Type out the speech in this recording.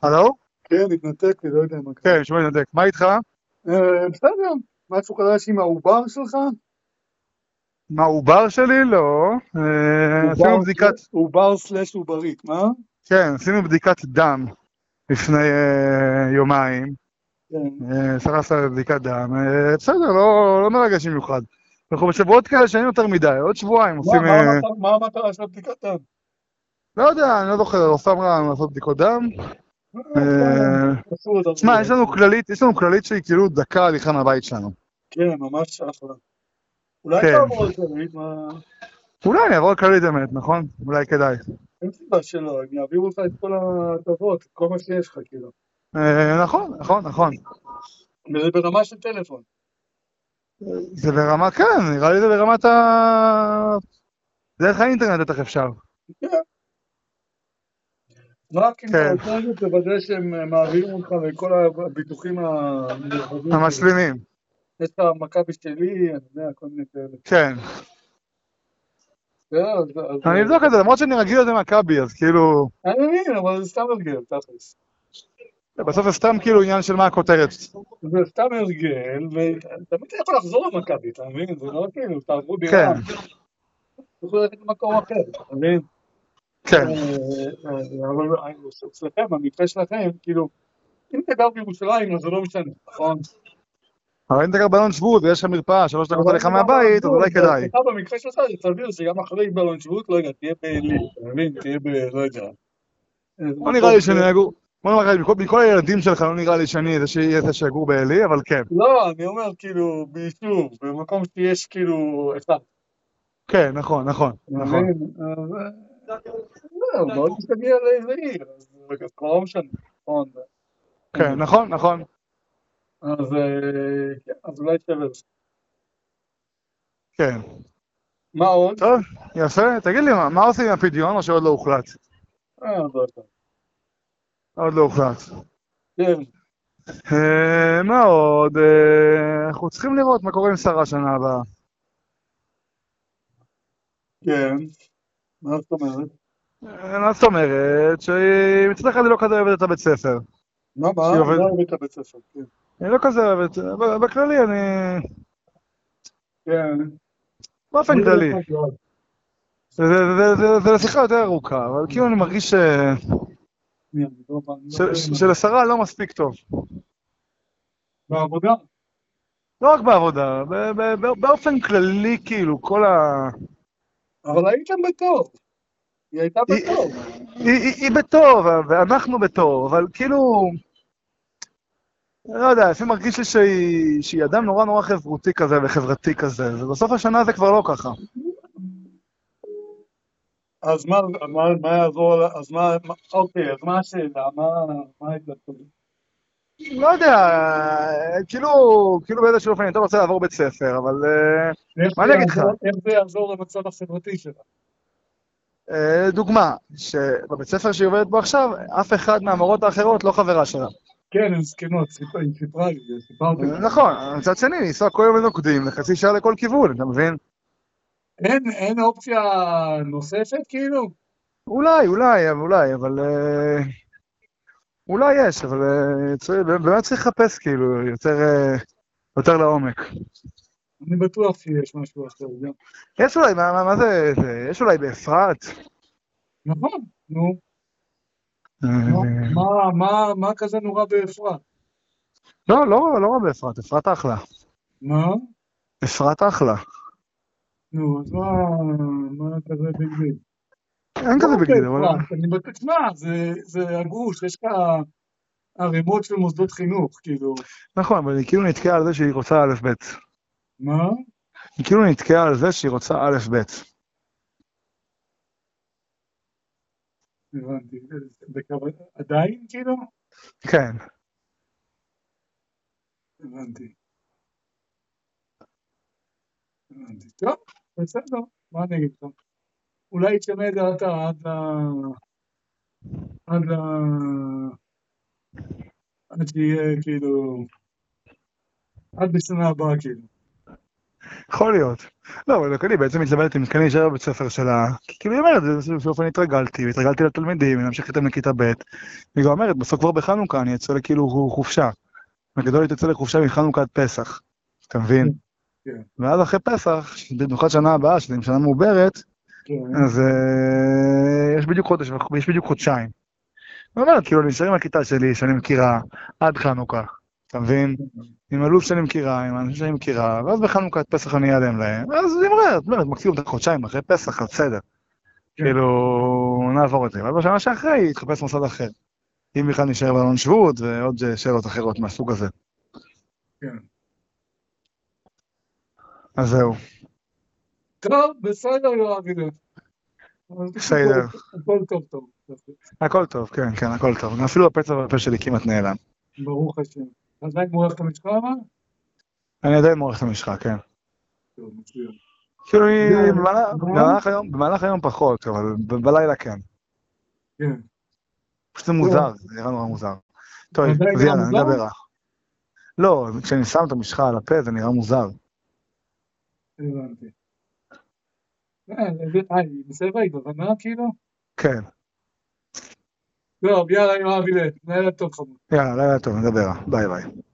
הלו? כן, התנתק לי, לא יודע מה קרה. כן, שומע נדק. מה איתך? בסדר, משהו חדש עם העובר שלך? מה, העובר שלי? לא. עשינו בדיקת, עובר סלש עוברית, מה? כן, עשינו בדיקת דם לפני יומיים. כן. צריך לעשות בדיקת דם. בסדר, לא מרגש במיוחד. אנחנו בשבועות כאלה שאין יותר מדי, עוד שבועיים מה, עושים... מה המטרה של הבדיקת דם? לא יודע, אני לא זוכר, הרופאה אמרה לנו לעשות בדיקות דם. כן, אה, עשו את תשמע, עבודה. יש לנו כללית שהיא כאילו דקה הליכה מהבית שלנו. כן, ממש אחלה. אולי כן. תעבור על כללית, מה? אולי אני אעבור כללית באמת, נכון? אולי כדאי. אין סיבה שלא, הם יעבירו לך את כל ההטבות, את כל מה שיש לך, כאילו. נכון, נכון, נכון. וזה ברמה של טלפון. זה ברמה, כן, נראה לי זה ברמת דרך האינטרנט בטח אפשר. כן. רק אם אתה כן, רוצה את זה, תוודא שהם מעבירים אותך לכל הביטוחים המורחבים שיש. המשלימים. יש לך מכבי שלי, אני יודע, כל מיני כאלה. כן. בסדר, אז אני אבדוק את זה, למרות שאני רגיל לזה מכבי, אז כאילו... אני מבין, אבל זה סתם הרגל, תכלס. בסוף זה סתם כאילו עניין של מה הכותרת. זה סתם הרגל, ותמיד אתה יכול לחזור למכבי, אתה מבין? זה לא כאילו, תעברו דירה, כן, תוכלו ללכת למקום אחר, אתה מבין? כן. אבל אצלכם, במקרה שלכם, כאילו, אם אתה גר בירושלים, אז זה לא משנה, נכון? אבל אם אתה גר באלון שבות ויש לך מרפאה 3 דקות אבל אם הליכה אתה גר באלון מהבית, אז שבות, אולי כדאי. ואצלך במקרה שלך, זה סביר שגם אחרי באלון שבות, לא יודע, תהיה בעלי, אתה מבין? תהיה לא יודע, איזה לא נראה מקום לי שאני אגור... בוא נאמר לך, מכל הילדים שלך לא נראה לי שאני זה שיהיה זה שיגור בעלי, אבל כן. לא, אני אומר כאילו ביישוב, במקום שיש כאילו אחד, כן, נכון, נכון, אתה נכון. מבין? אז זהו, מאוד משתגע לאיזה עיר, אז כבר לא משנה, נכון? כן, נכון, נכון. אז כן, אז אולי שווה. כן. מה עוד? טוב, יפה. תגיד לי, מה עושים עם הפדיון או שעוד לא הוחלט? לא יודע. עוד לא הוחלט. כן, מה עוד? אנחנו צריכים לראות מה קורה עם שרה שנה הבאה. כן, מה זאת אומרת? מה זאת אומרת? שהיא מצד אחד היא לא כזה אוהבת את הבית ספר. שהיא מה עובדת... הבאת בית ספר? כן, היא לא כזה אוהבת... בכללי אני... כן, באופן אני לא כללי. אכפת לו. זה לשיחה יותר ארוכה, אבל כאילו אני מרגיש אני לא מבין. שלשרה לא מספיק טוב. בעבודה, לא רק בעבודה, באופן כללי כאילו, כל ה... אבל הייתם בטוב, היא הייתה היא, בטוב. היא בטוב, ואנחנו בטוב, אבל כאילו... לא יודע, לפעמים מרגיש לי שהיא אדם נורא נורא חברותי כזה וחברתי כזה, ובסוף השנה זה כבר לא ככה. אז מה יעזור, אז אוקיי, אז מה השאלה, מה ההתלבטות? לא יודע, כאילו, באיזשהו אופן אתה רוצה לעבור בית ספר, אבל מה אני אגיד לך? איך זה יעזור למצב החברתי שלה? דוגמה, שבבית ספר שהיא עובדת בו עכשיו, אף אחד מהמורות האחרות לא חברה שלה. כן, הן זקנות, היא סיפרה לי, סיפרתם לי. נכון, מצד שני, לנסוע כל יום לנוקדים לחצי שעה לכל כיוון, אתה מבין? אין אופציה נוספת כאילו? אבל אולי יש, אבל באמת צריך לחפש כאילו יותר לעומק. אני בטוח שיש משהו אחר גם. יש אולי, מה יש אולי באפרת? נכון, נו, אה, מה כזה נורא באפרת? לא רע באפרת, אפרת אחלה. מה? אפרת אחלה. נו, אז מה כזה ביג דיל? אין לא כזה רק ביג דיל, אבל... באפרת, אני בטוח, תשמע, זה הגוש, יש לך ערימות של מוסדות חינוך, כאילו, נכון, אבל היא כאילו נתקעה על זה שהיא רוצה א' ב'. מה? היא כאילו נתקעה על זה שהיא רוצה א' ב'. הבנתי, עדיין כאילו? כן. הבנתי, הבנתי. טוב, בסדר, מה אני אגיד לך? אולי תשנה את דעתה עד ל... עד שיהיה כאילו, עד בשנה הבאה כאילו. יכול להיות. לא, אבל אני בעצם מתלבטת אם כן להישאר בבית ספר שלה, כי כאילו היא אומרת, באופן התרגלתי לתלמידים, אני אמשיך איתם לכיתה ב', והיא גם אומרת, בסוף כבר בחנוכה אני אצא לכאילו חופשה. בגדול היא תצא לחופשה מחנוכה עד פסח, אתה מבין? כן, ואז אחרי פסח, במיוחד שנה הבאה, שזו שנה מעוברת, כן, אז יש בדיוק חודש, יש בדיוק חודשיים. היא אומרת, כאילו, נשאר עם הכיתה שלי, שאני מכירה, עד חנוכה, אתה מבין? עם הלו"ז שאני מכירה, עם האנשים שאני מכירה, ואז בחנוכה את פסח אני אעלם להם, אז היא אומרת, מקסימום את החודשיים אחרי פסח, אז בסדר. כן, כאילו, נעבור את זה. אבל בשנה שאחרי, יתחפש מוסד אחר. אם בכלל נשאר באלון שבות, ועוד שאלות אחרות מהסוג הזה. כן. אז זהו, טוב, בסדר, יואב, הנה. אבל בסדר. הכל טוב טוב. הכל טוב, כן, כן, הכל טוב. אפילו הפצע בפה שלי כמעט נעלם. ברוך השם. עדיין מורח את המשחה, אבל? אני עדיין מורך את המשחה, כן. טוב, מצוין. כאילו, מה? במהלך היום פחות, אבל בלילה כן. כן. פשוט זה טוב, מוזר, זה נראה נורא מוזר. טוב, עדיין אז נראה יאללה, מוזר? נדבר. לא, כשאני שם את המשחה על הפה זה נראה מוזר. הבנתי. היא בסדר, היא בבנה כאילו? כן. טוב, יאללה, יואב, הנה. לילה טוב, חמוד. יאללה, לילה טוב, נדבר. ביי ביי.